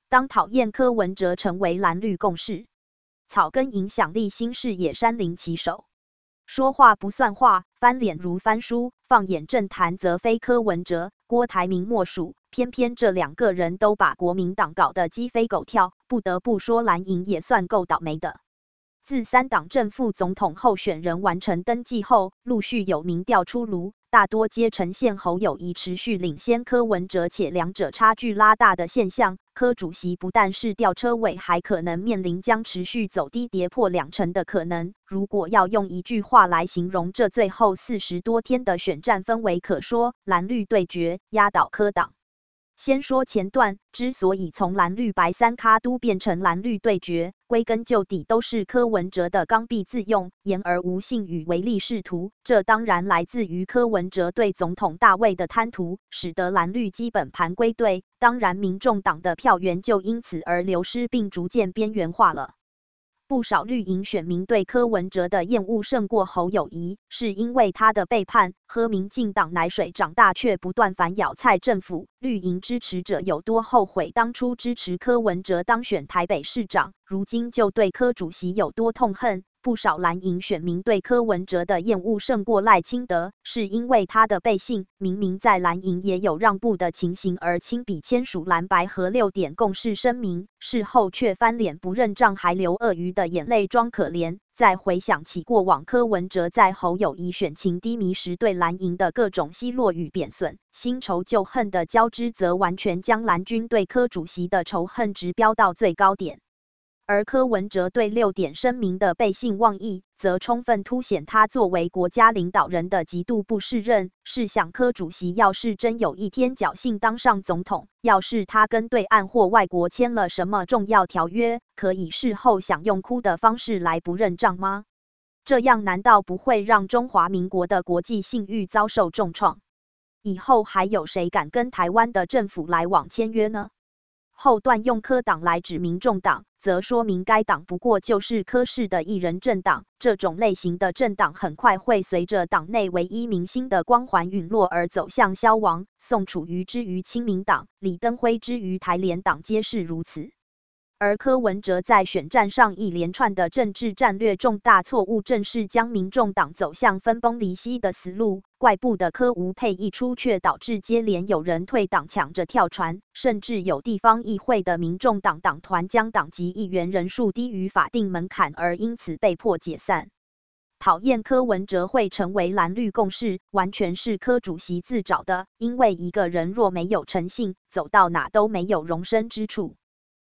当讨厌柯文哲成为蓝绿共识，草根影响力新视野山林旗手。说话不算话，翻脸如翻书，放眼政坛则非柯文哲、郭台铭莫属。偏偏这两个人都把国民党搞得鸡飞狗跳，不得不说蓝营也算够倒霉的。自三党正副总统候选人完成登记后，陆续有民调出炉，大多皆呈现侯友宜持续领先柯文哲，且两者差距拉大的现象。柯主席不但是吊车尾，还可能面临将持续走低跌破2成的可能。如果要用一句话来形容这最后40多天的选战氛围，可说蓝绿对决，压倒柯党。先说前段，之所以从蓝绿白三咖都变成蓝绿对决，归根究底都是柯文哲的刚愎自用、言而无信与唯利是图。这当然来自于柯文哲对总统大位的贪图，使得蓝绿基本盘归队。当然，民众党的票源就因此而流失，并逐渐边缘化了。不少绿营选民对柯文哲的厌恶胜过侯友宜，是因为他的背叛，喝民进党奶水长大，却不断反咬蔡政府。绿营支持者有多后悔当初支持柯文哲当选台北市长，如今就对柯主席有多痛恨。不少蓝营选民对柯文哲的厌恶胜过赖清德，是因为他的背信，明明在蓝营也有让步的情形，而亲笔签署蓝白合6点共识声明，事后却翻脸不认账，还流鳄鱼的眼泪装可怜。再回想起过往柯文哲在侯友宜选情低迷时对蓝营的各种奚落与贬损，新仇旧恨的交织，则完全将蓝军对柯主席的仇恨值飙到最高点。而柯文哲对6点声明的背信忘义，则充分凸显他作为国家领导人的极度不适任。试想柯主席要是真有一天侥幸当上总统，要是他跟对岸或外国签了什么重要条约，可以事后想用哭的方式来不认账吗？这样难道不会让中华民国的国际信誉遭受重创？以后还有谁敢跟台湾的政府来往签约呢？后段用柯党来指民众党，则说明该党不过就是柯氏的一人政党。这种类型的政党很快会随着党内唯一明星的光环陨落而走向消亡。宋楚瑜之于亲民党，李登辉之于台联党皆是如此。而柯文哲在选战上一连串的政治战略重大错误，正是将民众党走向分崩离析的死路。怪不得柯吴配一出，却导致接连有人退党抢着跳船，甚至有地方议会的民众党党团将党籍议员人数低于法定门槛，而因此被迫解散。讨厌柯文哲会成为蓝绿共识，完全是柯主席自找的，因为一个人若没有诚信，走到哪都没有容身之处。